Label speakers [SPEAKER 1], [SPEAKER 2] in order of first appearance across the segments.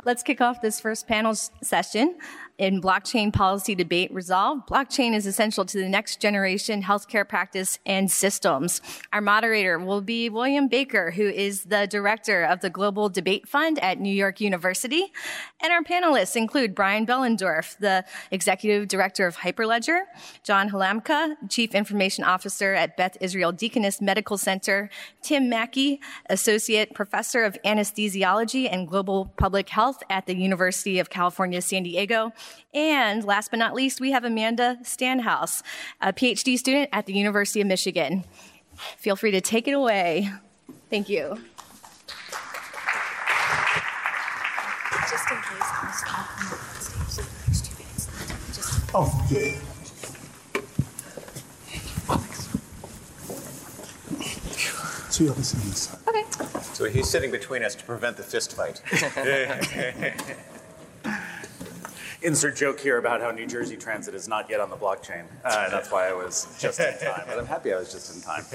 [SPEAKER 1] let's kick off this first panel session. In Blockchain Policy Debate Resolve, blockchain is essential to the next generation healthcare practice and systems. Our moderator will be William Baker, who is the director of the Global Debate Fund at New York University. And our panelists include Brian Bellendorf, the executive director of Hyperledger, John Halamka, chief information officer at Beth Israel Deaconess Medical Center, Tim Mackey, associate professor of anesthesiology and global public health at the University of California, San Diego. And last but not least, we have Amanda Stanhouse, a PhD student at the University of Michigan. Feel free to take it away. Thank you.
[SPEAKER 2] Just in case I was talking on stage for the next 2 minutes.
[SPEAKER 3] Oh, yeah. So you'll listen this side.
[SPEAKER 1] Okay.
[SPEAKER 4] So he's sitting between us to prevent the fist fight.
[SPEAKER 5] Insert joke here about how New Jersey Transit is not yet on the blockchain. That's why I was just in time, but I'm happy I was just in time.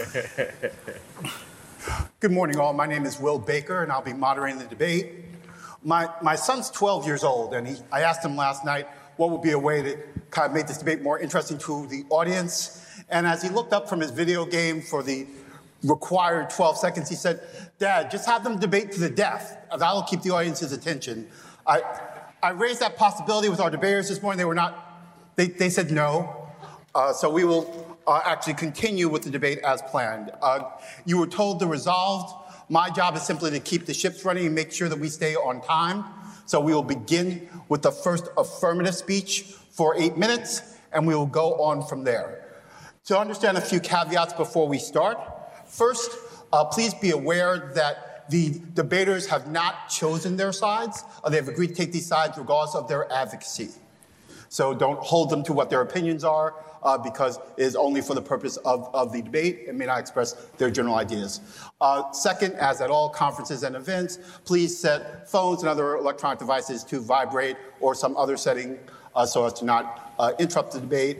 [SPEAKER 3] Good morning, all. My name is Will Baker, and I'll be moderating the debate. My son's 12 years old, and I asked him last night what would be a way to kind of make this debate more interesting to the audience. And as he looked up from his video game for the required 12 seconds, he said, "Dad, just have them debate to the death. That'll keep the audience's attention." I raised that possibility with our debaters this morning. They said no. So we will actually continue with the debate as planned. You were told the resolved. My job is simply to keep the ships running and make sure that we stay on time. So we will begin with the first affirmative speech for 8 minutes, and we will go on from there. To understand a few caveats before we start, first, please be aware that the debaters have not chosen their sides. They've agreed to take these sides regardless of their advocacy. So don't hold them to what their opinions are because it is only for the purpose of the debate and may not express their general ideas. Second, as at all conferences and events, please set phones and other electronic devices to vibrate or some other setting so as to not interrupt the debate.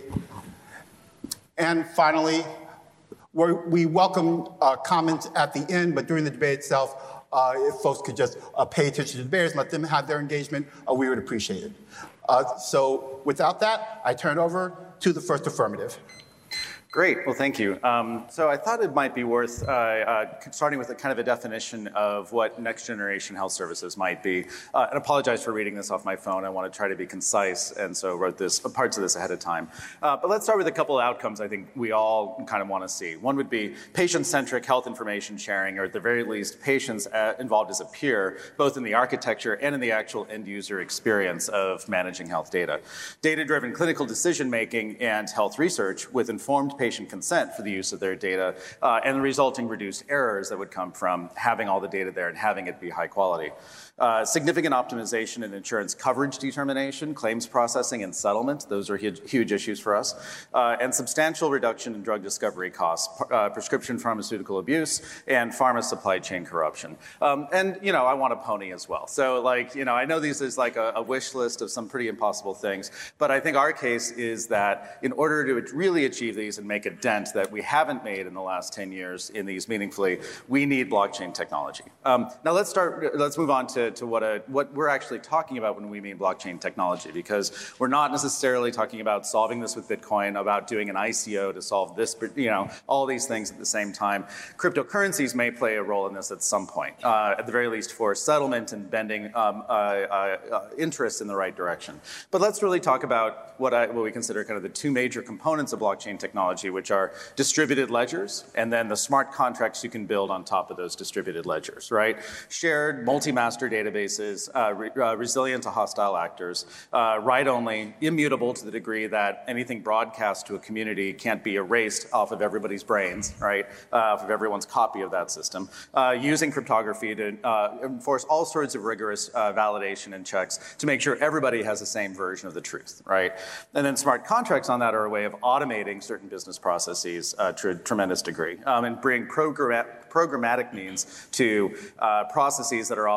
[SPEAKER 3] And finally, we welcome comments at the end, but during the debate itself, if folks could just pay attention to the debaters, let them have their engagement, we would appreciate it. So without that, I turn it over to the first affirmative.
[SPEAKER 5] Great, well, thank you. So I thought it might be worth starting with a kind of a definition of what next generation health services might be. And apologize for reading this off my phone. I want to try to be concise, and so wrote parts of this ahead of time. But let's start with a couple of outcomes I think we all kind of want to see. One would be patient-centric health information sharing, or at the very least, patients involved as a peer, both in the architecture and in the actual end-user experience of managing health data. Data-driven clinical decision-making and health research with informed patient consent for the use of their data and the resulting reduced errors that would come from having all the data there and having it be high quality. Significant optimization in insurance coverage determination, claims processing, and settlement. Those are huge issues for us. And substantial reduction in drug discovery costs, prescription pharmaceutical abuse, and pharma supply chain corruption. And, I want a pony as well. So, I know this is like a wish list of some pretty impossible things, but I think our case is that in order to really achieve these and make a dent that we haven't made in the last 10 years in these meaningfully, we need blockchain technology. Now let's move on to what we're actually talking about when we mean blockchain technology, because we're not necessarily talking about solving this with Bitcoin, about doing an ICO to solve this, all these things at the same time. Cryptocurrencies may play a role in this at some point, at the very least for settlement and bending interests in the right direction. But let's really talk about what we consider kind of the two major components of blockchain technology, which are distributed ledgers and then the smart contracts you can build on top of those distributed ledgers, right? Shared multi-master databases, resilient to hostile actors, write-only, immutable to the degree that anything broadcast to a community can't be erased off of everybody's brains, right? Off of everyone's copy of that system, using cryptography to enforce all sorts of rigorous validation and checks to make sure everybody has the same version of the truth, right? And then smart contracts on that are a way of automating certain business processes to a tremendous degree and bring programmatic means to processes that are often left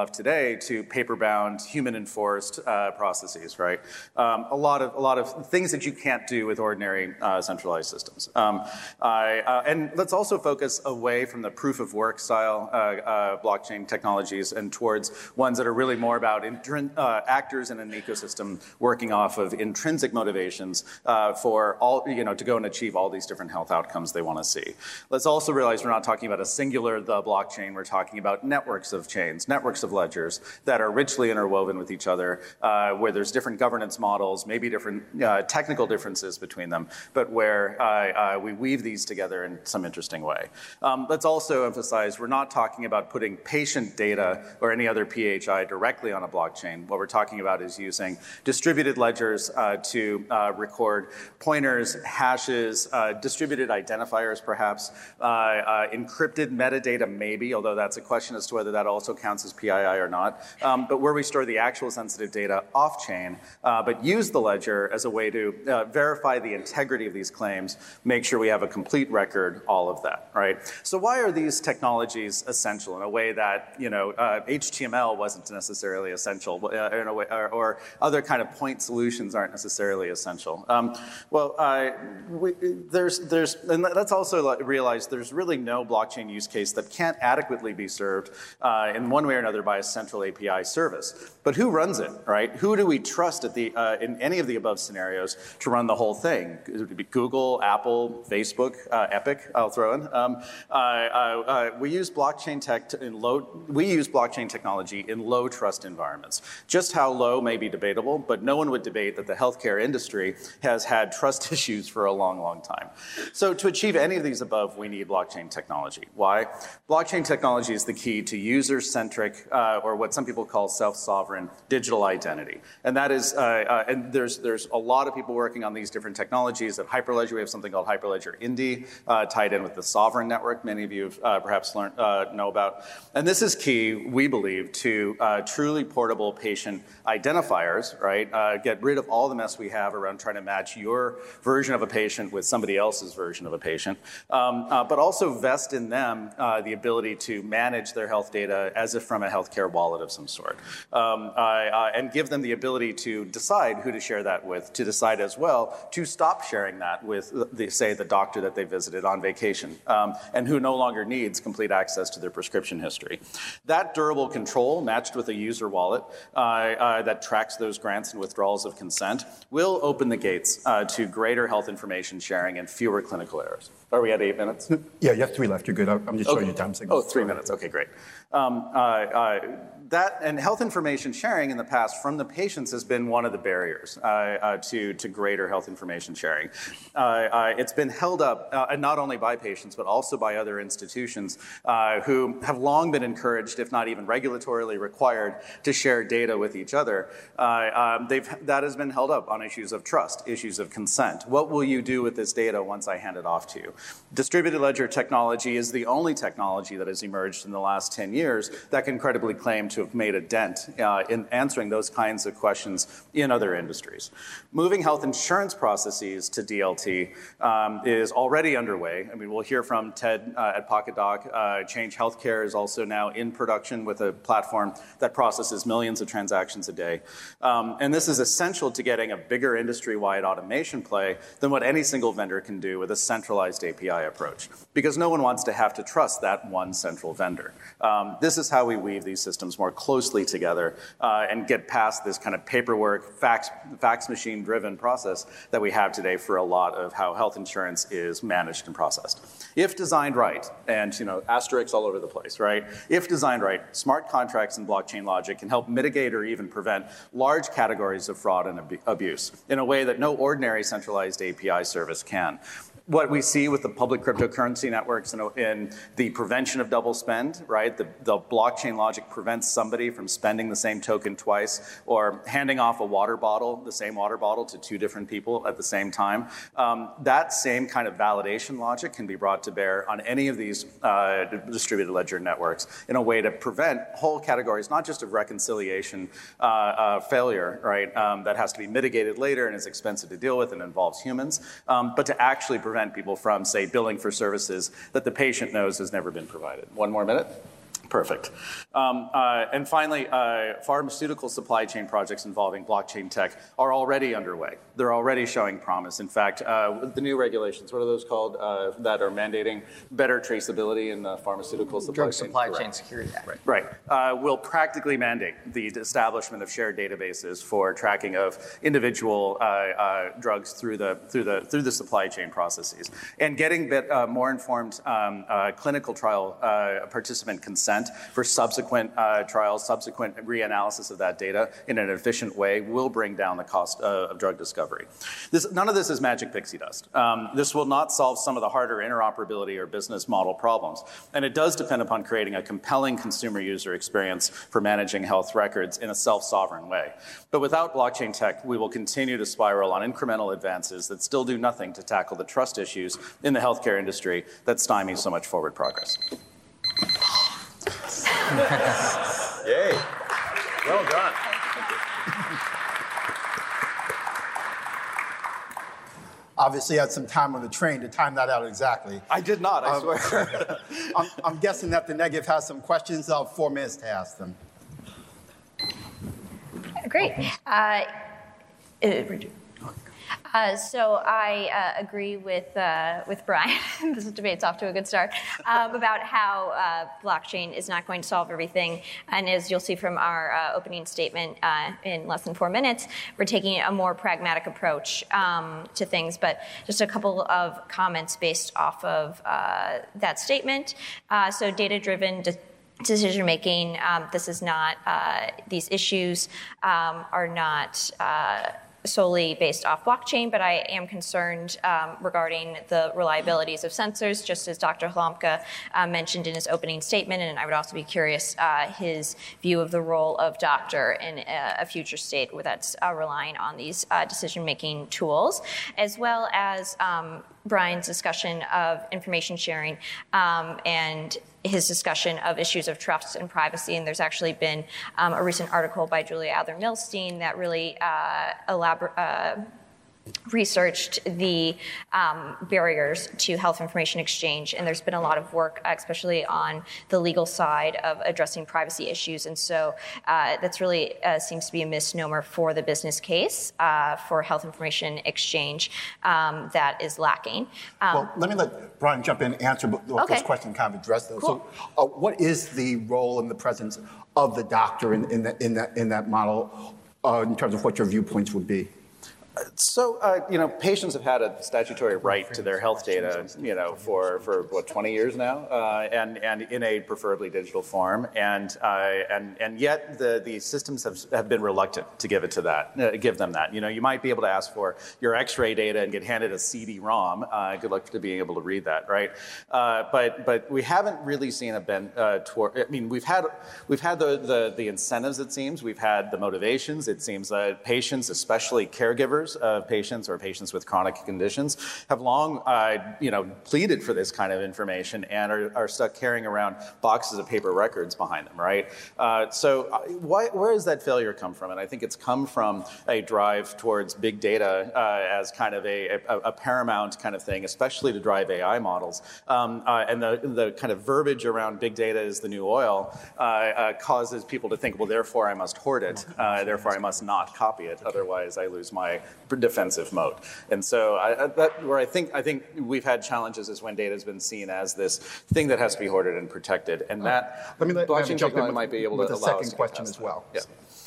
[SPEAKER 5] enough today to paper-bound, human-enforced processes, right? A lot of things that you can't do with ordinary centralized systems. And let's also focus away from the proof-of-work style blockchain technologies and towards ones that are really more about actors in an ecosystem working off of intrinsic motivations for all, to go and achieve all these different health outcomes they want to see. Let's also realize we're not talking about a singular blockchain. We're talking about networks of chains, networks of ledgers that are richly interwoven with each other, where there's different governance models, maybe different technical differences between them, but where we weave these together in some interesting way. Let's also emphasize we're not talking about putting patient data or any other PHI directly on a blockchain. What we're talking about is using distributed ledgers to record pointers, hashes, distributed identifiers perhaps, encrypted metadata maybe, although that's a question as to whether that also counts as PII or not, but where we store the actual sensitive data off-chain, but use the ledger as a way to verify the integrity of these claims, make sure we have a complete record, all of that, right? So why are these technologies essential in a way that, HTML wasn't necessarily essential in a way, or other kind of point solutions aren't necessarily essential? And let's also realize there's really no blockchain use case that can't adequately be served in one way or another by a central API service. But who runs it, right? Who do we trust in any of the above scenarios to run the whole thing? It would be Google, Apple, Facebook, Epic, I'll throw in. We use blockchain technology in low trust environments. Just how low may be debatable, but no one would debate that the healthcare industry has had trust issues for a long, long time. So to achieve any of these above, we need blockchain technology. Why? Blockchain technology is the key to user-centric, or what some people call self-sovereign digital identity. And that is, and there's a lot of people working on these different technologies. At Hyperledger, we have something called Hyperledger Indy, tied in with the Sovereign Network, many of you have perhaps know about. And this is key, we believe, to truly portable patient identifiers, right? Get rid of all the mess we have around trying to match your version of a patient with somebody else's version of a patient, but also vest in them the ability to manage their health data as if from a healthcare wallet of some sort, and give them the ability to decide who to share that with, to decide as well to stop sharing that with, say, the doctor that they visited on vacation, and who no longer needs complete access to their prescription history. That durable control, matched with a user wallet that tracks those grants and withdrawals of consent, will open the gates to greater health information sharing and fewer clinical errors. Are we at 8 minutes?
[SPEAKER 3] Yeah, you have 3 left. You're good. I'm just showing you time signals.
[SPEAKER 5] Oh, 3 minutes. Okay, great. That and health information sharing in the past from the patients has been one of the barriers to greater health information sharing. It's been held up not only by patients, but also by other institutions who have long been encouraged, if not even regulatorily required, to share data with each other. That has been held up on issues of trust, issues of consent. What will you do with this data once I hand it off to you? Distributed ledger technology is the only technology that has emerged in the last 10 years that can credibly claim to have made a dent in answering those kinds of questions in other industries. Moving health insurance processes to DLT is already underway. I mean, we'll hear from Ted at PocketDoc. Change Healthcare is also now in production with a platform that processes millions of transactions a day. And this is essential to getting a bigger industry-wide automation play than what any single vendor can do with a centralized API approach, because no one wants to have to trust that one central vendor. This is how we weave these systems more closely together and get past this kind of paperwork, fax machine-driven process that we have today for a lot of how health insurance is managed and processed. If designed right, and asterisks all over the place, right? If designed right, smart contracts and blockchain logic can help mitigate or even prevent large categories of fraud and abuse in a way that no ordinary centralized API service can. What we see with the public cryptocurrency networks in the prevention of double spend, right? The blockchain logic prevents somebody from spending the same token twice or handing off a water bottle, the same water bottle, to 2 different people at the same time. That same kind of validation logic can be brought to bear on any of these distributed ledger networks in a way to prevent whole categories, not just of reconciliation failure, right? That has to be mitigated later and is expensive to deal with and involves humans, but to actually prevent people from, say, billing for services that the patient knows has never been provided. 1 more minute. Perfect. And finally, pharmaceutical supply chain projects involving blockchain tech are already underway. They're already showing promise. In fact, the new regulations, what are those called, that are mandating better traceability in pharmaceutical supply
[SPEAKER 4] Drug
[SPEAKER 5] chain?
[SPEAKER 4] Supply Chain Security Act.
[SPEAKER 5] Right. Will practically mandate the establishment of shared databases for tracking of individual drugs through the supply chain processes, and getting more informed clinical trial participant consent for subsequent trials, subsequent reanalysis of that data in an efficient way will bring down the cost of drug discovery. None of this is magic pixie dust. This will not solve some of the harder interoperability or business model problems, and it does depend upon creating a compelling consumer user experience for managing health records in a self-sovereign way. But without blockchain tech, we will continue to spiral on incremental advances that still do nothing to tackle the trust issues in the healthcare industry that stymie so much forward progress.
[SPEAKER 4] Yay. Well done.
[SPEAKER 3] Obviously, you had some time on the train to time that out exactly.
[SPEAKER 5] I did not, I swear.
[SPEAKER 3] I'm guessing that the Negev has some questions. I'll have 4 minutes to ask them.
[SPEAKER 2] Great. So I agree with Brian. This debate's off to a good start about how blockchain is not going to solve everything. And as you'll see from our opening statement in less than 4 minutes, we're taking a more pragmatic approach to things. But just a couple of comments based off of that statement. So data-driven decision making. This is not. These issues are not solely based off blockchain, but I am concerned regarding the reliabilities of sensors, just as Dr. Hlomka mentioned in his opening statement, and I would also be curious his view of the role of doctor in a future state that's relying on these decision-making tools, as well as Brian's discussion of information sharing and his discussion of issues of trust and privacy. And there's actually been a recent article by Julia Adler-Milstein that really researched the barriers to health information exchange, and there's been a lot of work, especially on the legal side of addressing privacy issues, and so that's really seems to be a misnomer for the business case for health information exchange that is lacking.
[SPEAKER 3] Well, let me let Brian jump in and answer those questions, kind of address those.
[SPEAKER 2] Cool.
[SPEAKER 3] So what is the role and the presence of the doctor in that model in terms of what your viewpoints would be?
[SPEAKER 5] So, patients have had a statutory right to their health data, for what, 20 years now, and in a preferably digital form, and yet the systems have been reluctant to give them that. You might be able to ask for your X-ray data and get handed a CD-ROM. Good luck to being able to read that, right? But we haven't really seen a bend toward. I mean, we've had the incentives. It seems we've had the motivations. It seems that patients, especially caregivers of patients or patients with chronic conditions, have long, pleaded for this kind of information and are stuck carrying around boxes of paper records behind them, right? Where has that failure come from? And I think it's come from a drive towards big data as kind of a paramount kind of thing, especially to drive AI models. And the kind of verbiage around big data is the new oil causes people to think, well, therefore I must hoard it, therefore I must not copy it, otherwise I lose my defensive moat. And so I think we've had challenges is when data has been seen as this thing that has to be hoarded and protected, and that blockchain technology might be able to allow us to
[SPEAKER 3] second question as well.
[SPEAKER 5] Yeah.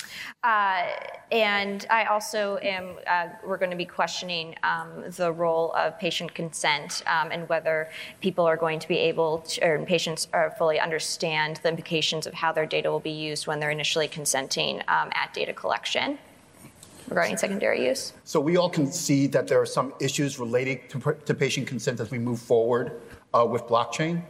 [SPEAKER 2] And I also am, we're going to be questioning the role of patient consent and whether people are going to be able to, or patients are fully understand the implications of how their data will be used when they're initially consenting at data collection regarding secondary use.
[SPEAKER 3] So we all can see that there are some issues relating to patient consent as we move forward with blockchain.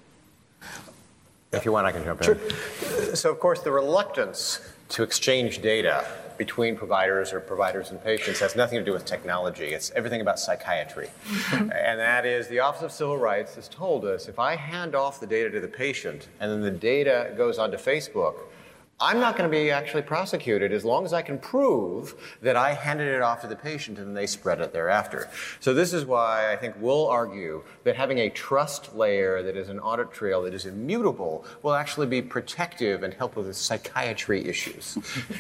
[SPEAKER 4] If you want, I can jump in. Sure. So, of course, the reluctance to exchange data between providers and patients has nothing to do with technology. It's everything about psychiatry. And that is, the Office of Civil Rights has told us, if I hand off the data to the patient and then the data goes onto Facebook, I'm not going to be actually prosecuted as long as I can prove that I handed it off to the patient and they spread it thereafter. So this is why I think we'll argue that having a trust layer that is an audit trail that is immutable will actually be protective and help with the psychiatry issues.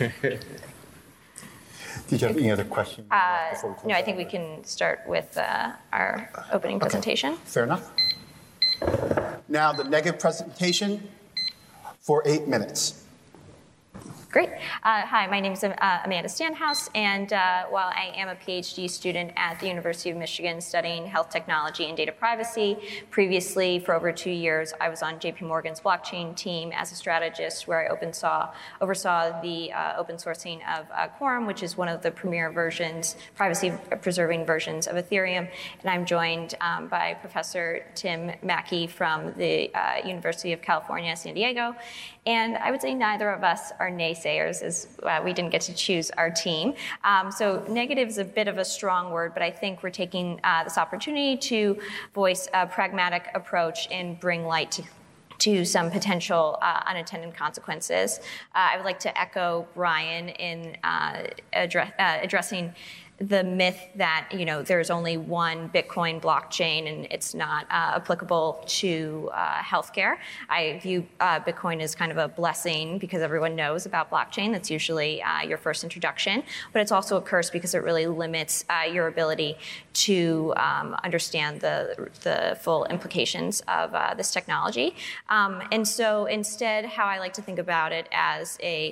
[SPEAKER 3] Did you have any other questions?
[SPEAKER 2] No, I think we can start with our opening presentation.
[SPEAKER 3] Fair enough. Now the negative presentation for 8 minutes.
[SPEAKER 2] Great. Hi, my name is Amanda Stanhouse, and while I am a PhD student at the University of Michigan studying health technology and data privacy, previously for over 2 years I was on JP Morgan's blockchain team as a strategist where I oversaw the open sourcing of Quorum, which is one of the premier versions, privacy-preserving versions of Ethereum. And I'm joined by Professor Tim Mackey from the University of California, San Diego. And I would say neither of us are naysayers, as we didn't get to choose our team. So negative is a bit of a strong word, but I think we're taking this opportunity to voice a pragmatic approach and bring light to some potential unintended consequences. I would like to echo Brian in addressing the myth that there's only one Bitcoin blockchain and it's not applicable to healthcare. I view Bitcoin as kind of a blessing because everyone knows about blockchain. That's usually your first introduction, but it's also a curse because it really limits your ability to understand the full implications of this technology. And so instead, how I like to think about it as a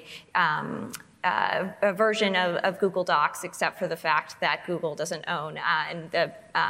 [SPEAKER 2] version of Google Docs, except for the fact that Google doesn't own, and the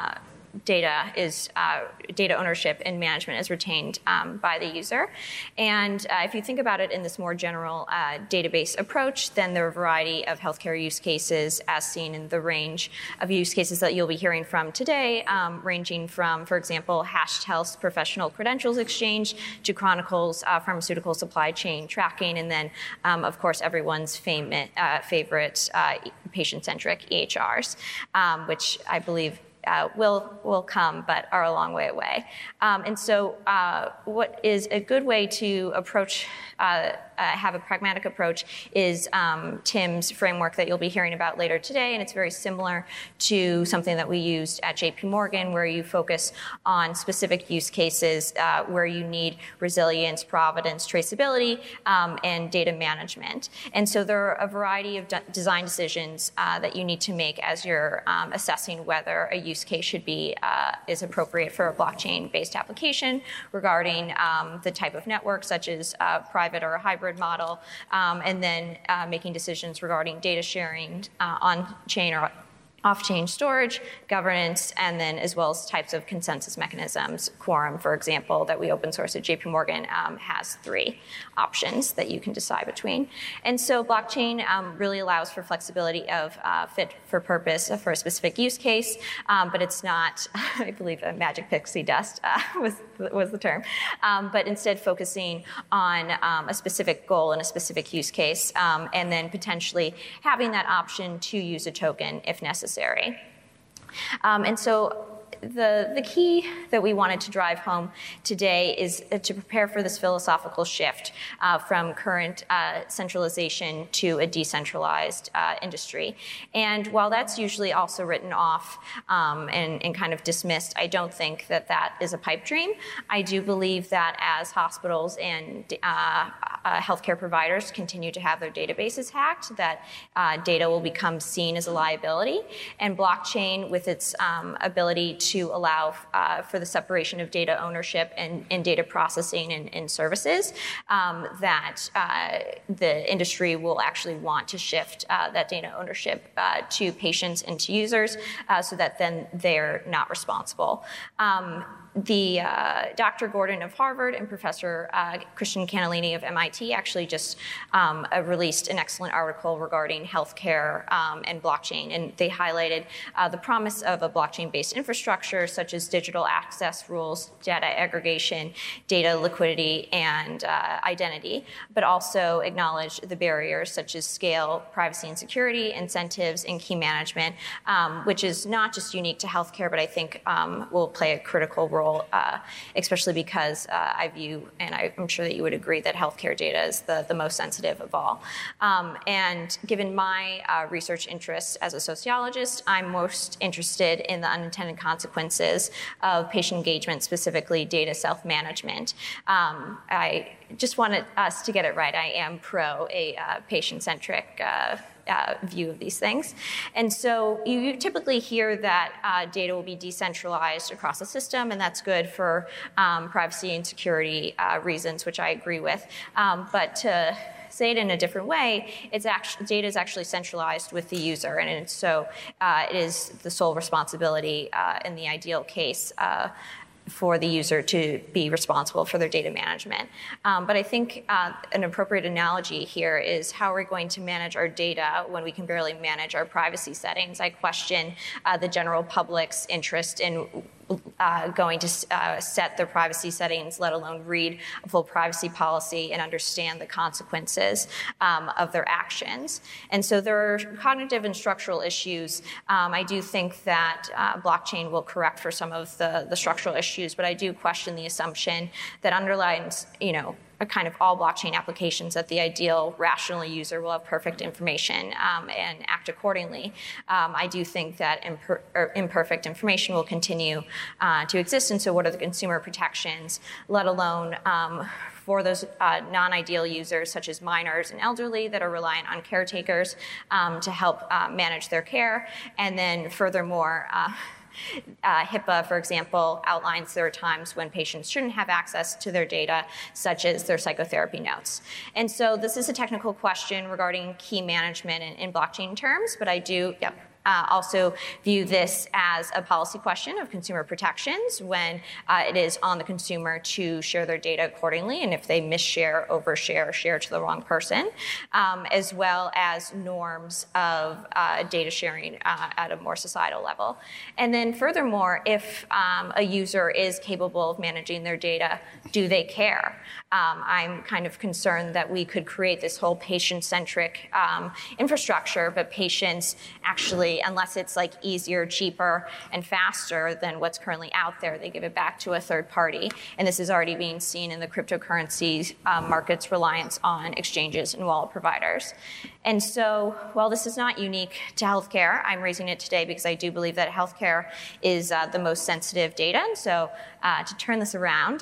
[SPEAKER 2] data ownership and management is retained by the user. And if you think about it in this more general database approach, then there are a variety of healthcare use cases as seen in the range of use cases that you'll be hearing from today, ranging from, for example, Hashed Health's professional credentials exchange to Chronicle's pharmaceutical supply chain tracking, and then, of course, everyone's favorite patient-centric EHRs, which I believe will come, but are a long way away. And so what is a good way to approach, have a pragmatic approach is Tim's framework that you'll be hearing about later today, and it's very similar to something that we used at JP Morgan, where you focus on specific use cases where you need resilience, provenance, traceability, and data management. And so there are a variety of design decisions that you need to make as you're assessing whether a use case should be is appropriate for a blockchain-based application regarding the type of network, such as private or a hybrid model, and then making decisions regarding data sharing on-chain or off-chain storage, governance, and then as well as types of consensus mechanisms. Quorum, for example, that we open source at JP Morgan has 3 options that you can decide between. And so blockchain really allows for flexibility of fit for purpose for a specific use case, but it's not, I believe, a magic pixie dust was the term, but instead focusing on a specific goal and a specific use case, and then potentially having that option to use a token if necessary. And so the key that we wanted to drive home today is to prepare for this philosophical shift from current centralization to a decentralized industry. And while that's usually also written off and kind of dismissed, I don't think that that is a pipe dream. I do believe that as hospitals and healthcare providers continue to have their databases hacked, that data will become seen as a liability. And blockchain, with its ability to allow for the separation of data ownership and data processing and services, that the industry will actually want to shift that data ownership to patients and to users so that then they're not responsible. Dr. Gordon of Harvard and Professor Christian Cannellini of MIT actually just released an excellent article regarding healthcare and blockchain, and they highlighted the promise of a blockchain-based infrastructure such as digital access rules, data aggregation, data liquidity, and identity, but also acknowledged the barriers such as scale, privacy and security, incentives, and key management, which is not just unique to healthcare, but I think will play a critical role, especially because I view, and I'm sure that you would agree, that healthcare data is the most sensitive of all. And given my research interests as a sociologist, I'm most interested in the unintended consequences of patient engagement, specifically data self-management. I just wanted us to get it right. I am pro a patient-centric view of these things. And so you typically hear that data will be decentralized across the system, and that's good for privacy and security reasons, which I agree with. But to say it in a different way, data is actually centralized with the user, and so it is the sole responsibility in the ideal case for the user to be responsible for their data management. But I think an appropriate analogy here is how we're going to manage our data when we can barely manage our privacy settings. I question the general public's interest in going to set their privacy settings, let alone read a full privacy policy and understand the consequences of their actions. And so there are cognitive and structural issues. I do think that blockchain will correct for some of the structural issues, but I do question the assumption that underlines, a kind of all blockchain applications that the ideal rational user will have perfect information and act accordingly. I do think that imperfect information will continue to exist, and so what are the consumer protections, let alone for those non-ideal users such as minors and elderly that are reliant on caretakers to help manage their care. And then furthermore, HIPAA, for example, outlines there are times when patients shouldn't have access to their data, such as their psychotherapy notes. And so this is a technical question regarding key management in blockchain terms, but I do also view this as a policy question of consumer protections when it is on the consumer to share their data accordingly, and if they misshare, overshare, share to the wrong person, as well as norms of data sharing at a more societal level. And then furthermore, if a user is capable of managing their data, do they care? I'm kind of concerned that we could create this whole patient-centric infrastructure, but patients actually, unless it's like easier, cheaper, and faster than what's currently out there, they give it back to a third party. And this is already being seen in the cryptocurrency market's reliance on exchanges and wallet providers. And so, while this is not unique to healthcare, I'm raising it today because I do believe that healthcare is the most sensitive data. And so, to turn this around,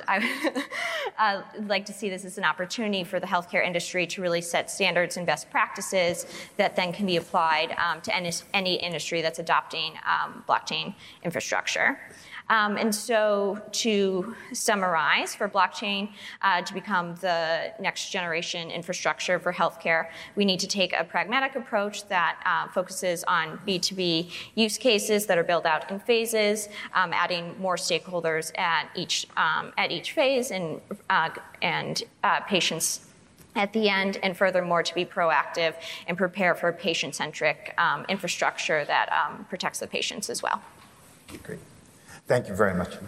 [SPEAKER 2] I would like to see this as an opportunity for the healthcare industry to really set standards and best practices that then can be applied to any industry that's adopting blockchain infrastructure. And so to summarize, for blockchain to become the next generation infrastructure for healthcare, we need to take a pragmatic approach that focuses on B2B use cases that are built out in phases, adding more stakeholders at each phase and patients at the end, and furthermore to be proactive and prepare for a patient-centric infrastructure that protects the patients as well.
[SPEAKER 3] Great. Thank you very much.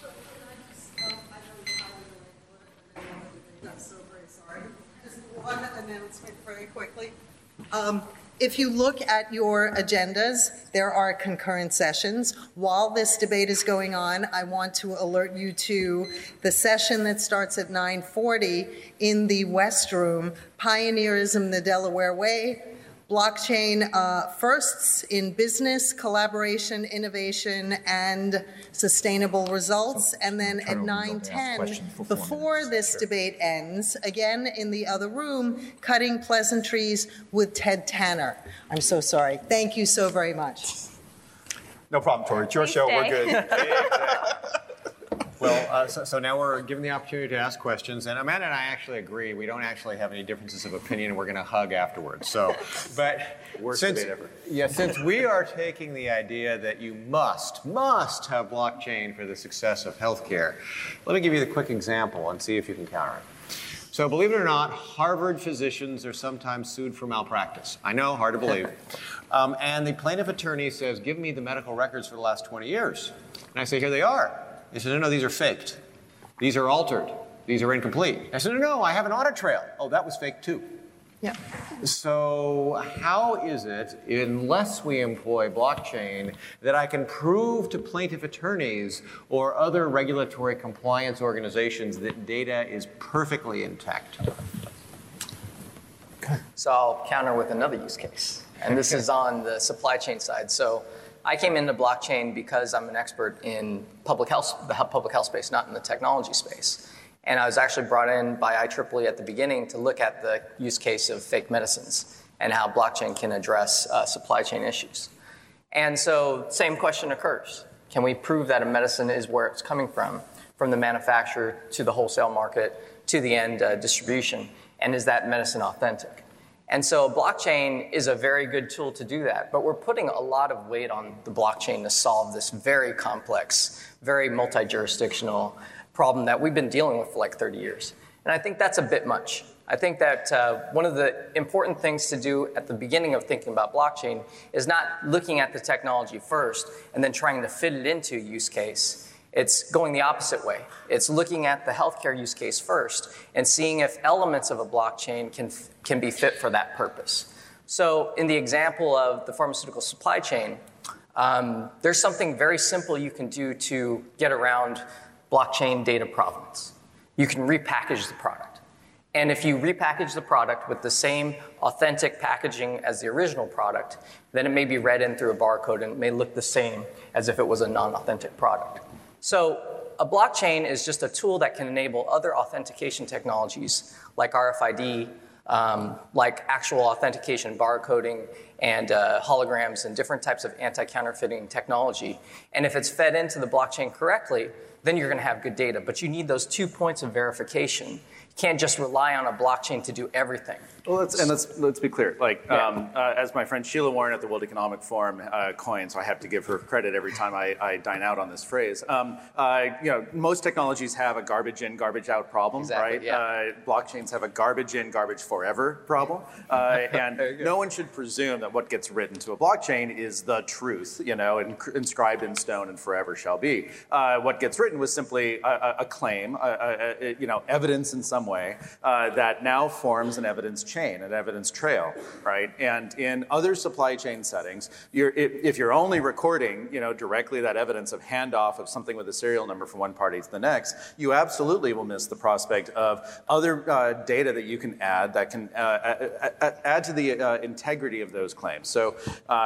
[SPEAKER 6] I'm so very sorry. Just one announcement very quickly. If you look at your agendas, there are concurrent sessions. While this debate is going on, I want to alert you to the session that starts at 9:40 in the West Room, Pioneerism the Delaware Way, Blockchain Firsts in Business, Collaboration, Innovation, and Sustainable Results. And then at 9:10, before this debate ends, again in the other room, Cutting Pleasantries with Ted Tanner. I'm so sorry. Thank you so very much.
[SPEAKER 3] No problem, Tori. It's your show. We're good.
[SPEAKER 4] Well, so now we're given the opportunity to ask questions, and Amanda and I actually agree. We don't actually have any differences of opinion, and we're going to hug afterwards. So, but since we are taking the idea that you must have blockchain for the success of healthcare, let me give you the quick example and see if you can counter it. So, believe it or not, Harvard physicians are sometimes sued for malpractice. I know, hard to believe. And the plaintiff attorney says, "Give me the medical records for the last 20 years." And I say, "Here they are." They said, no, these are faked. These are altered. These are incomplete. I said, no, I have an audit trail. Oh, that was fake too.
[SPEAKER 6] Yeah.
[SPEAKER 4] So how is it, unless we employ blockchain, that I can prove to plaintiff attorneys or other regulatory compliance organizations that data is perfectly intact?
[SPEAKER 7] So I'll counter with another use case. And this is on the supply chain side. So I came into blockchain because I'm an expert in public health, the public health space, not in the technology space. And I was actually brought in by IEEE at the beginning to look at the use case of fake medicines and how blockchain can address supply chain issues. And so same question occurs. Can we prove that a medicine is where it's coming from the manufacturer to the wholesale market to the end distribution? And is that medicine authentic? And so blockchain is a very good tool to do that, but we're putting a lot of weight on the blockchain to solve this very complex, very multi-jurisdictional problem that we've been dealing with for like 30 years. And I think that's a bit much. I think that one of the important things to do at the beginning of thinking about blockchain is not looking at the technology first and then trying to fit it into a use case. It's going the opposite way. It's looking at the healthcare use case first and seeing if elements of a blockchain can be fit for that purpose. So in the example of the pharmaceutical supply chain, there's something very simple you can do to get around blockchain data provenance. You can repackage the product. And if you repackage the product with the same authentic packaging as the original product, then it may be read in through a barcode and it may look the same as if it was a non-authentic product. So a blockchain is just a tool that can enable other authentication technologies like RFID, like actual authentication, barcoding, and holograms and different types of anti-counterfeiting technology. And if it's fed into the blockchain correctly, then you're going to have good data. But you need those 2 points of verification. You can't just rely on a blockchain to do everything.
[SPEAKER 5] Well, let's be clear. Like, as my friend Sheila Warren at the World Economic Forum coined, so I have to give her credit every time I dine out on this phrase. Most technologies have a garbage in, garbage out problem,
[SPEAKER 7] exactly,
[SPEAKER 5] right?
[SPEAKER 7] Yeah.
[SPEAKER 5] Blockchains have a garbage in, garbage forever problem, and no one should presume that what gets written to a blockchain is the truth, inscribed in stone and forever shall be. What gets written was simply a claim, evidence in some way that now forms an evidence chain, an evidence trail, right? And in other supply chain settings, if you're only recording, directly that evidence of handoff of something with a serial number from one party to the next, you absolutely will miss the prospect of other data that you can add that can add to the integrity of those claims. So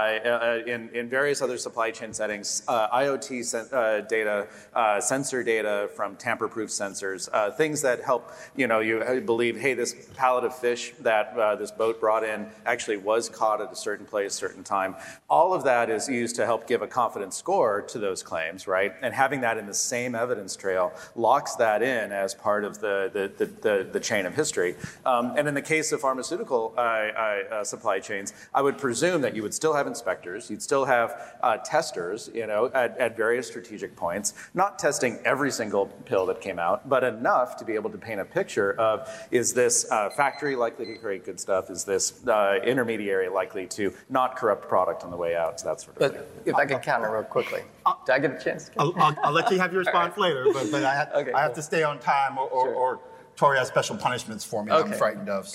[SPEAKER 5] in various other supply chain settings, IoT data, sensor data from tamper-proof sensors, things that help, you believe, hey, this pallet of fish that this boat brought in actually was caught at a certain place, certain time. All of that is used to help give a confidence score to those claims, right? And having that in the same evidence trail locks that in as part of the chain of history. And in the case of pharmaceutical supply chains, I would presume that you would still have inspectors, you'd still have testers, at various strategic points, not testing every single pill that came out, but enough to be able to paint a picture of, is this factory likely to create good stuff? Is this intermediary likely to not corrupt product on the way out? So that sort of thing.
[SPEAKER 7] If I can counter real quickly. Did I get a chance?
[SPEAKER 3] I'll let you have your response later, but I have to stay on time or Tori has special punishments for me I'm frightened of.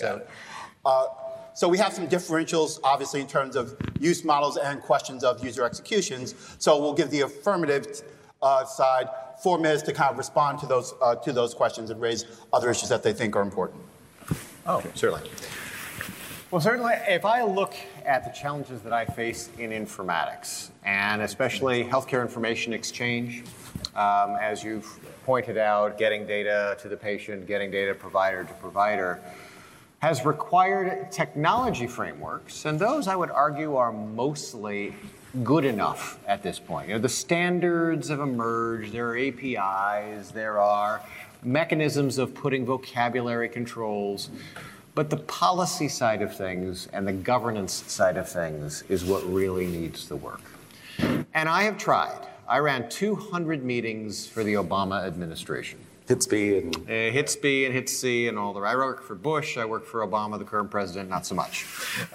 [SPEAKER 3] So we have some differentials, obviously, in terms of use models and questions of user executions. So we'll give the affirmative side 4 minutes to kind of respond to those questions and raise other issues that they think are important.
[SPEAKER 4] Oh, certainly. Well, certainly, if I look at the challenges that I face in informatics, and especially healthcare information exchange, as you've pointed out, getting data to the patient, getting data provider to provider, has required technology frameworks, and those, I would argue, are mostly good enough at this point. The standards have emerged, there are APIs, there are mechanisms of putting vocabulary controls, but the policy side of things and the governance side of things is what really needs the work. And I have tried. I ran 200 meetings for the Obama administration.
[SPEAKER 5] Hit B and
[SPEAKER 4] hit B and hit C and all the. I worked for Bush. I worked for Obama, the current president, not so much.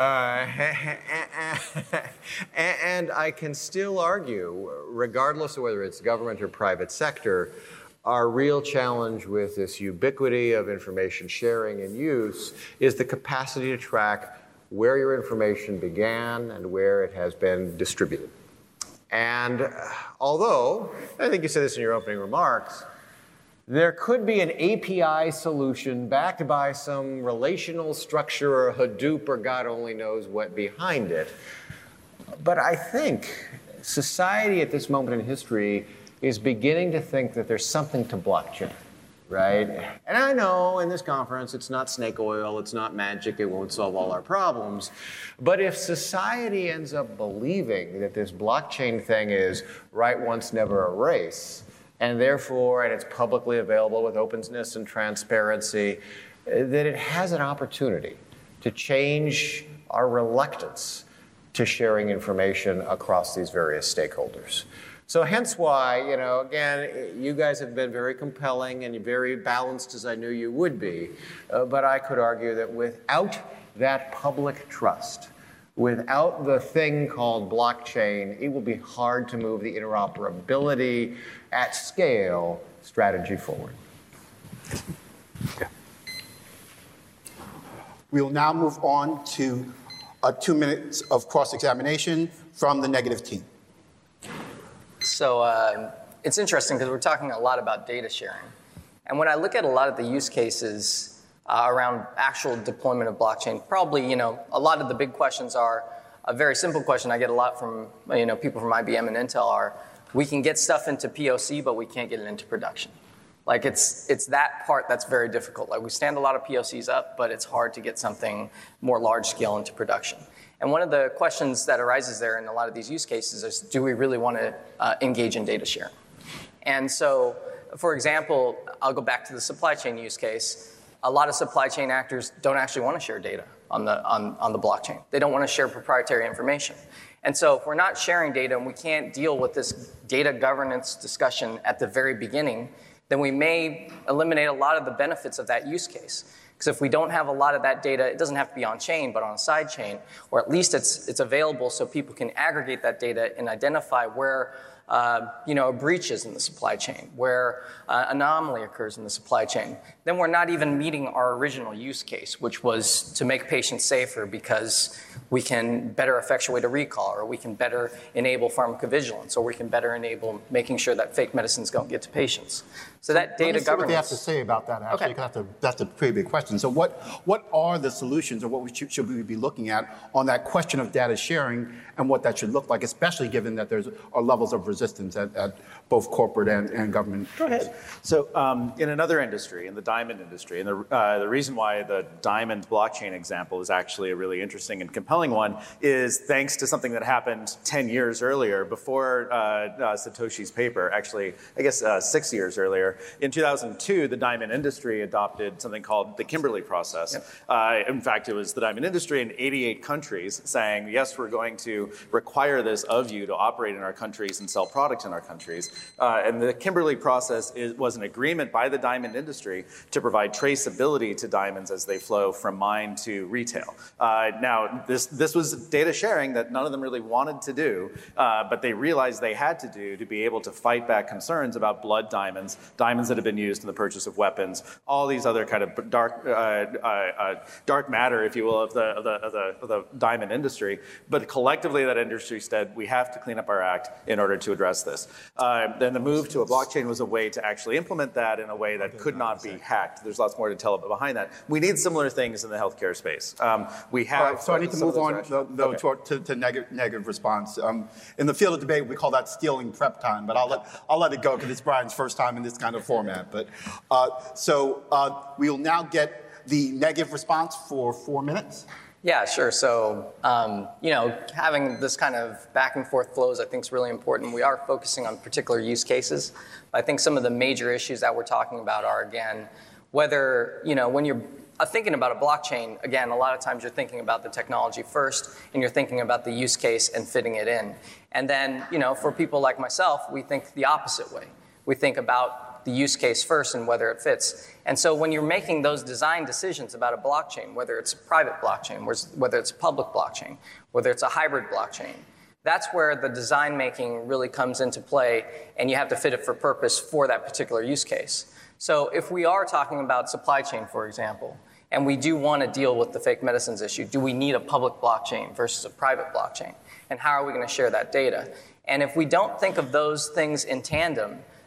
[SPEAKER 4] And I can still argue, regardless of whether it's government or private sector, our real challenge with this ubiquity of information sharing and use is the capacity to track where your information began and where it has been distributed. And although, I think you said this in your opening remarks, there could be an API solution backed by some relational structure or Hadoop or God only knows what behind it. But I think society at this moment in history is beginning to think that there's something to blockchain, right? And I know in this conference it's not snake oil, it's not magic, it won't solve all our problems. But if society ends up believing that this blockchain thing is right once, never erase, and therefore, and it's publicly available with openness and transparency, that it has an opportunity to change our reluctance to sharing information across these various stakeholders. So hence why, again, you guys have been very compelling and very balanced as I knew you would be. But I could argue that without that public trust, without the thing called blockchain, it will be hard to move the interoperability at scale strategy forward.
[SPEAKER 3] Okay. We will now move on to 2 minutes of cross-examination from the negative team.
[SPEAKER 7] So it's interesting because we're talking a lot about data sharing. And when I look at a lot of the use cases around actual deployment of blockchain, probably, a lot of the big questions are a very simple question I get a lot from, people from IBM and Intel are, we can get stuff into POC, but we can't get it into production. Like it's that part that's very difficult. Like we stand a lot of POCs up, but it's hard to get something more large scale into production. And one of the questions that arises there in a lot of these use cases is, do we really want to engage in data sharing? And so, for example, I'll go back to the supply chain use case. A lot of supply chain actors don't actually want to share data on the blockchain. They don't want to share proprietary information. And so if we're not sharing data and we can't deal with this data governance discussion at the very beginning, then we may eliminate a lot of the benefits of that use case. Because if we don't have a lot of that data, it doesn't have to be on chain, but on a side chain, or at least it's available so people can aggregate that data and identify where a breach is in the supply chain, where anomaly occurs in the supply chain, then we're not even meeting our original use case, which was to make patients safer because we can better effectuate a recall, or we can better enable pharmacovigilance, or we can better enable making sure that fake medicines don't get to patients. So that data governance.
[SPEAKER 3] What they have to say about that, actually, okay. That's a pretty big question. So what are the solutions, or what should we be looking at on that question of data sharing and what that should look like, especially given that there are levels of resistance at both corporate and government?
[SPEAKER 5] Go ahead. So in another industry, in the diamond industry, and the reason why the diamond blockchain example is actually a really interesting and compelling one is thanks to something that happened 10 years earlier, before Satoshi's paper, actually, I guess 6 years earlier. In 2002, the diamond industry adopted something called the Kimberley process. Yep. In fact, it was the diamond industry in 88 countries saying, yes, we're going to require this of you to operate in our countries and sell products in our countries. And the Kimberley process was an agreement by the diamond industry to provide traceability to diamonds as they flow from mine to retail. Now, this was data sharing that none of them really wanted to do, but they realized they had to do to be able to fight back concerns about blood diamonds, diamonds that have been used in the purchase of weapons, all these other kind of dark matter, if you will, of the diamond industry. But collectively, that industry said, we have to clean up our act in order to address this. Then the move to a blockchain was a way to actually implement that in a way that could not be hacked. There's lots more to tell behind that. We need similar things in the healthcare space. We have.
[SPEAKER 3] Right, so I need to move on to negative response. In the field of debate, we call that stealing prep time, but I'll let it go because it's Brian's first time in this kind of format. But we will now get the negative response for 4 minutes.
[SPEAKER 7] Yeah, sure. So, having this kind of back and forth flows, I think is really important. We are focusing on particular use cases. I think some of the major issues that we're talking about are, again, whether, when you're thinking about a blockchain, again, a lot of times you're thinking about the technology first, and you're thinking about the use case and fitting it in. And then, for people like myself, we think the opposite way. We think about the use case first and whether it fits. And so when you're making those design decisions about a blockchain, whether it's a private blockchain, whether it's a public blockchain, whether it's a hybrid blockchain, that's where the design making really comes into play, and you have to fit it for purpose for that particular use case. So if we are talking about supply chain, for example, and we do want to deal with the fake medicines issue, do we need a public blockchain versus a private blockchain? And how are we going to share that data? And if we don't think of those things in tandem,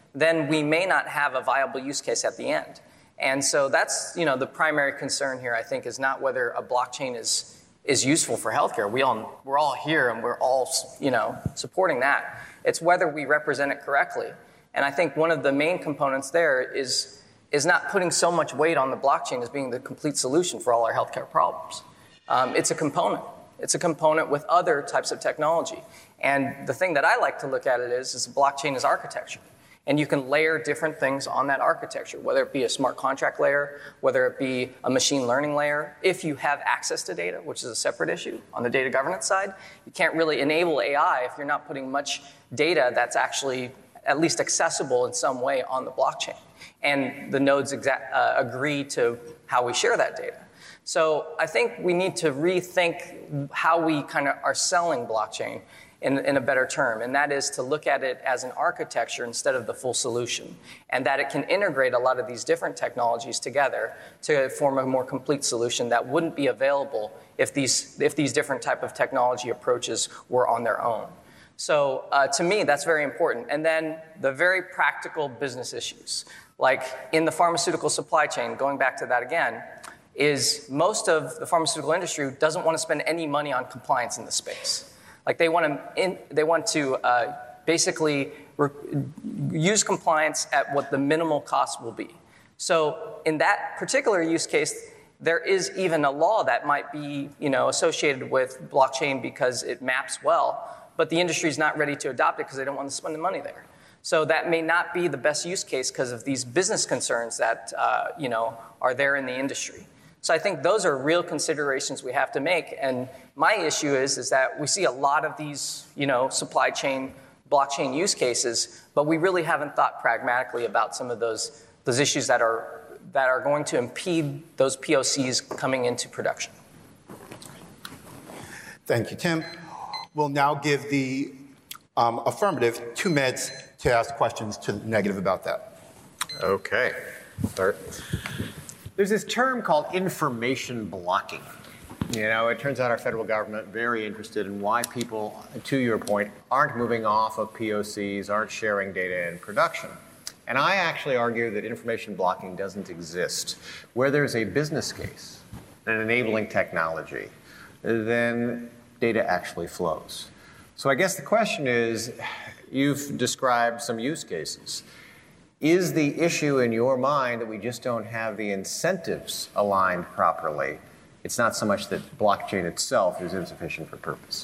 [SPEAKER 7] then we may not have a viable use case at the end. And so that's, the primary concern here, I think, is not whether a blockchain is useful for healthcare. We're all here and we're all, supporting that. It's whether we represent it correctly. And I think one of the main components there is not putting so much weight on the blockchain as being the complete solution for all our healthcare problems. It's a component. It's a component with other types of technology. And the thing that I like to look at it is blockchain is architecture. And you can layer different things on that architecture, whether it be a smart contract layer, whether it be a machine learning layer. If you have access to data, which is a separate issue on the data governance side, you can't really enable AI if you're not putting much data that's actually at least accessible in some way on the blockchain. And the nodes agree to how we share that data. So I think we need to rethink how we kind of are selling blockchain in a better term, and that is to look at it as an architecture instead of the full solution, and that it can integrate a lot of these different technologies together to form a more complete solution that wouldn't be available if these different type of technology approaches were on their own. So to me, that's very important. And then the very practical business issues, like in the pharmaceutical supply chain, going back to that again, is most of the pharmaceutical industry doesn't want to spend any money on compliance in the space. Like they want to basically use compliance at what the minimal cost will be. So in that particular use case, there is even a law that might be associated with blockchain because it maps well, but the industry is not ready to adopt it because they don't want to spend the money there. So that may not be the best use case because of these business concerns that are there in the industry. So I think those are real considerations we have to make. And my issue is that we see a lot of these, supply chain, blockchain use cases, but we really haven't thought pragmatically about some of those issues that are going to impede those POCs coming into production.
[SPEAKER 3] Thank you, Tim. We'll now give the affirmative 2 minutes to ask questions to the negative about that.
[SPEAKER 4] Okay. Start. There's this term called information blocking. It turns out our federal government very interested in why people, to your point, aren't moving off of POCs, aren't sharing data in production. And I actually argue that information blocking doesn't exist. Where there's a business case, an enabling technology, then data actually flows. So I guess the question is, you've described some use cases. Is the issue in your mind that we just don't have the incentives aligned properly? It's not so much that blockchain itself is insufficient for purpose.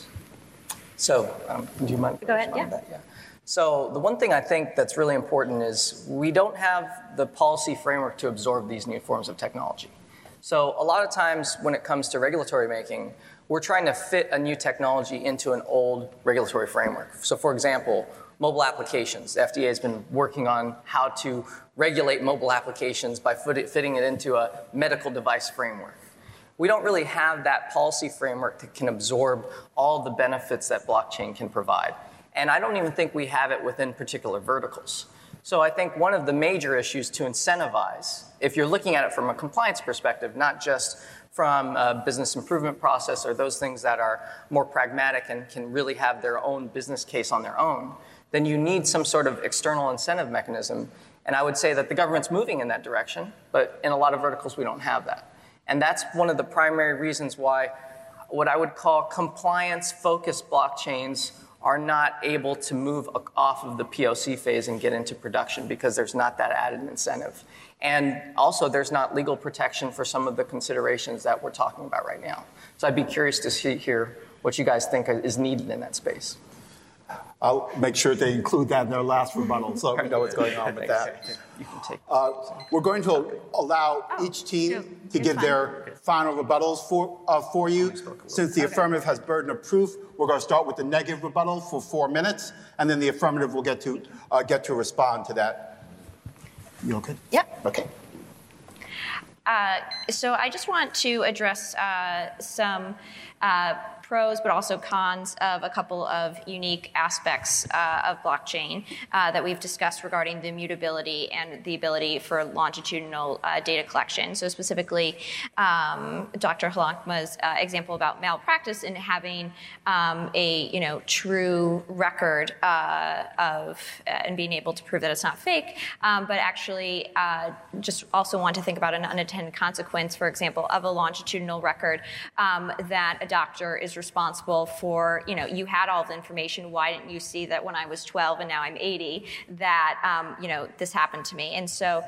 [SPEAKER 7] So, do you mind?
[SPEAKER 2] Go ahead, yeah.
[SPEAKER 7] Yeah. So the one thing I think that's really important is we don't have the policy framework to absorb these new forms of technology. So a lot of times when it comes to regulatory making, we're trying to fit a new technology into an old regulatory framework. So for example, mobile applications. The FDA has been working on how to regulate mobile applications by fitting it into a medical device framework. We don't really have that policy framework that can absorb all the benefits that blockchain can provide. And I don't even think we have it within particular verticals. So I think one of the major issues to incentivize, if you're looking at it from a compliance perspective, not just from a business improvement process or those things that are more pragmatic and can really have their own business case on their own, then you need some sort of external incentive mechanism. And I would say that the government's moving in that direction, but in a lot of verticals we don't have that. And that's one of the primary reasons why what I would call compliance-focused blockchains are not able to move off of the POC phase and get into production because there's not that added incentive. And also there's not legal protection for some of the considerations that we're talking about right now. So I'd be curious to hear what you guys think is needed in that space.
[SPEAKER 3] I'll make sure they include that in their last rebuttal so we know what's going on with that.
[SPEAKER 7] You can take
[SPEAKER 3] We're going to allow each team to give their final rebuttals for you. Since the affirmative has burden of proof, we're going to start with the negative rebuttal for 4 minutes, and then the affirmative will get to respond to that. You okay?
[SPEAKER 2] Yep.
[SPEAKER 3] Okay.
[SPEAKER 2] So I just want to address some pros, but also cons of a couple of unique aspects of blockchain that we've discussed regarding the immutability and the ability for longitudinal data collection. So specifically, Dr. Halankma's example about malpractice and having a true record of and being able to prove that it's not fake, but actually just also want to think about an unintended consequence, for example, of a longitudinal record that a doctor is responsible for. You had all the information. Why didn't you see that when I was 12 and now I'm 80 that this happened to me? And so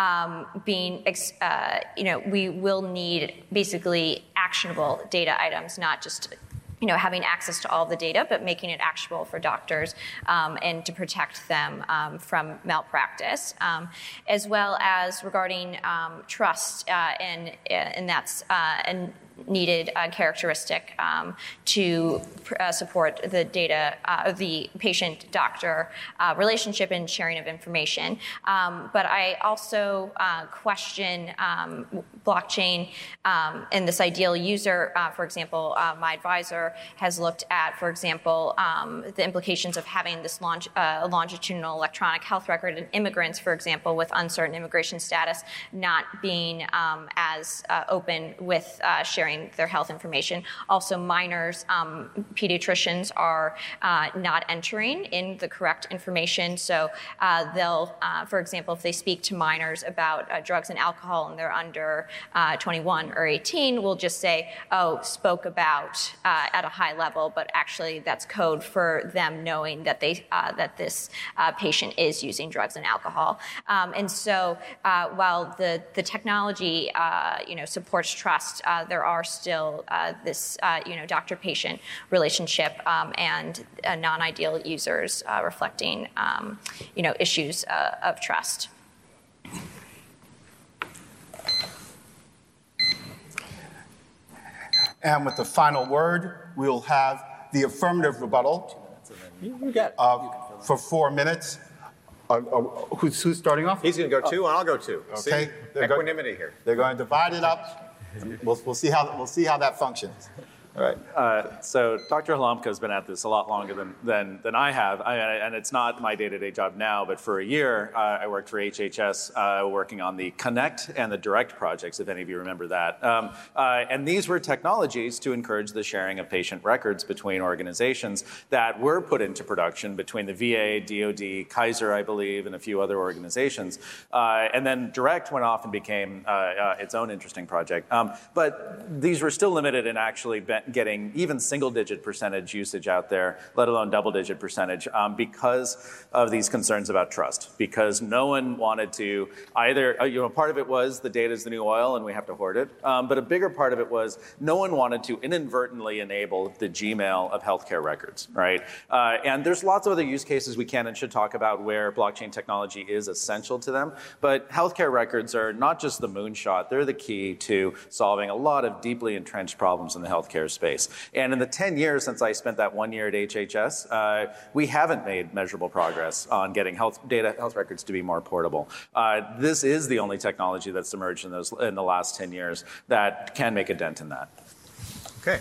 [SPEAKER 2] we will need basically actionable data items, not just having access to all the data, but making it actionable for doctors and to protect them from malpractice, as well as regarding trust, and that's a needed characteristic to support the data, the patient-doctor relationship and sharing of information. But I also question blockchain and this ideal user. For example, my advisor has looked at, for example, the implications of having this longitudinal electronic health record in immigrants, for example, with uncertain immigration status, not being as open with sharing their health information. Also, minors, pediatricians are not entering in the correct information. So they'll, for example, if they speak to minors about drugs and alcohol and they're under 21 or 18, we'll just say, spoke about at a high level, but actually that's code for them knowing that that this patient is using drugs and alcohol. And so while the technology supports trust, there are still this doctor-patient relationship and non-ideal users reflecting issues of trust.
[SPEAKER 3] And with the final word, we'll have the affirmative rebuttal for 4 minutes. Who's starting off?
[SPEAKER 4] He's going to go 2, and I'll go 2.
[SPEAKER 3] Okay.
[SPEAKER 4] See? Equanimity here.
[SPEAKER 3] They're going to divide it up. We'll see how that functions. All right.
[SPEAKER 5] So Dr. Halankma has been at this a lot longer than I have, and it's not my day-to-day job now, but for a year I worked for HHS working on the Connect and the Direct projects, if any of you remember that. And these were technologies to encourage the sharing of patient records between organizations that were put into production between the VA, DoD, Kaiser, I believe, and a few other organizations. And then Direct went off and became its own interesting project. But these were still limited in actually getting even single-digit percentage usage out there, let alone double-digit percentage, because of these concerns about trust. Because no one wanted to either, part of it was the data is the new oil and we have to hoard it, but a bigger part of it was no one wanted to inadvertently enable the Gmail of healthcare records, right? And there's lots of other use cases we can and should talk about where blockchain technology is essential to them, but healthcare records are not just the moonshot, they're the key to solving a lot of deeply entrenched problems in the healthcare space. And in the 10 years since I spent that 1 year at HHS, we haven't made measurable progress on getting health records to be more portable. This is the only technology that's emerged in the last 10 years that can make a dent in that.
[SPEAKER 4] Okay.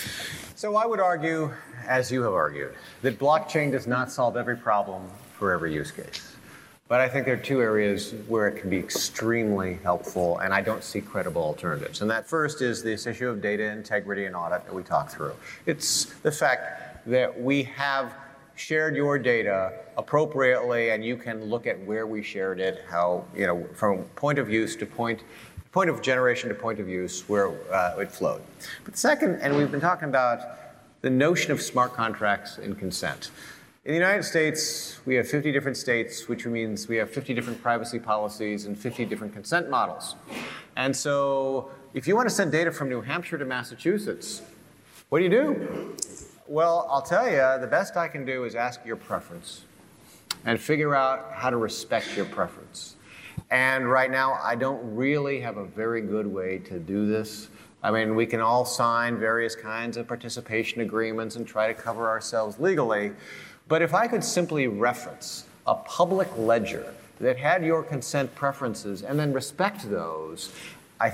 [SPEAKER 4] So I would argue, as you have argued, that blockchain does not solve every problem for every use case. But I think there are 2 areas where it can be extremely helpful, and I don't see credible alternatives. And that first is this issue of data integrity and audit that we talked through. It's the fact that we have shared your data appropriately, and you can look at where we shared it, how, from point of use to point of generation to point of use, where it flowed. But second, and we've been talking about the notion of smart contracts and consent. In the United States, we have 50 different states, which means we have 50 different privacy policies and 50 different consent models. And so if you want to send data from New Hampshire to Massachusetts, what do you do? Well, I'll tell you, the best I can do is ask your preference and figure out how to respect your preference. And right now, I don't really have a very good way to do this. I mean, we can all sign various kinds of participation agreements and try to cover ourselves legally. But if I could simply reference a public ledger that had your consent preferences and then respect those, I think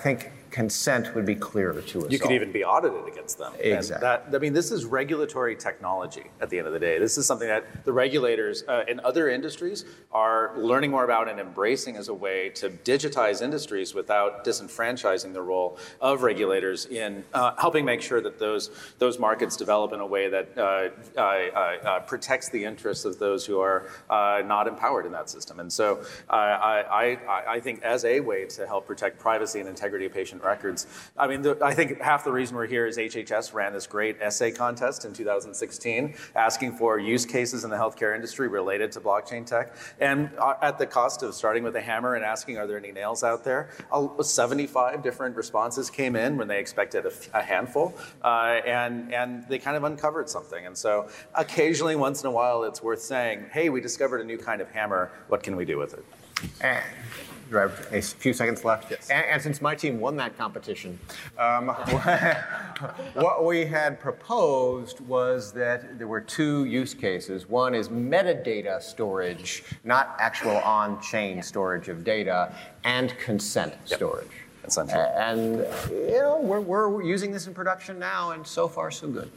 [SPEAKER 4] consent would be clearer to us
[SPEAKER 5] You could
[SPEAKER 4] all.
[SPEAKER 5] even be audited against them.
[SPEAKER 4] Exactly.
[SPEAKER 5] And this is regulatory technology at the end of the day. This is something that the regulators in other industries are learning more about and embracing as a way to digitize industries without disenfranchising the role of regulators in helping make sure that those markets develop in a way that protects the interests of those who are not empowered in that system. And so I think as a way to help protect privacy and integrity of patient records, I think half the reason we're here is HHS ran this great essay contest in 2016 asking for use cases in the healthcare industry related to blockchain tech. And at the cost of starting with a hammer and asking, are there any nails out there? 75 different responses came in when they expected a handful. And they kind of uncovered something. And so occasionally, once in a while, it's worth saying, hey, we discovered a new kind of hammer. What can we do with it?
[SPEAKER 4] And do I have a few seconds left?
[SPEAKER 5] Yes.
[SPEAKER 4] And since my team won that competition, what we had proposed was that there were two use cases. One is metadata storage, not actual on-chain storage of data, and consent storage.
[SPEAKER 5] Essentially.
[SPEAKER 4] And you know, we're using this in production now, and so far so good.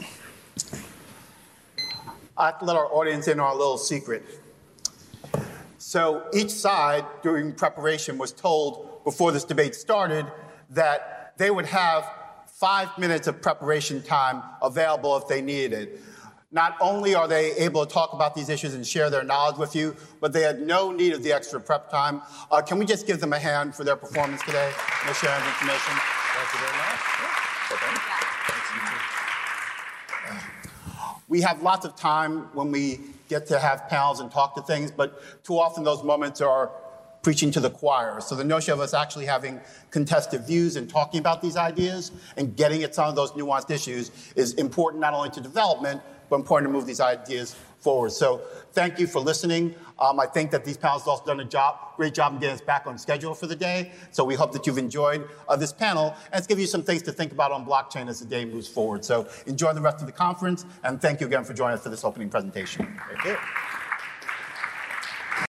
[SPEAKER 3] I have to let our audience in on a little secret. So each side during preparation was told before this debate started that they would have 5 minutes of preparation time available if they needed it. Not only are they able to talk about these issues and share their knowledge with you, but they had no need of the extra prep time. Can we just give them a hand for their performance today and their sharing of information?
[SPEAKER 4] Thank you very much.
[SPEAKER 3] We have lots of time when we get to have panels and talk to things, but too often those moments are preaching to the choir. So the notion of us actually having contested views and talking about these ideas and getting at some of those nuanced issues is important not only to development, but important to move these ideas forward. So thank you for listening. I think that these panels have also done a great job in getting us back on schedule for the day. So we hope that you've enjoyed this panel, and it's given you some things to think about on blockchain as the day moves forward. So enjoy the rest of the conference, and thank you again for joining us for this opening presentation.
[SPEAKER 4] Thank you.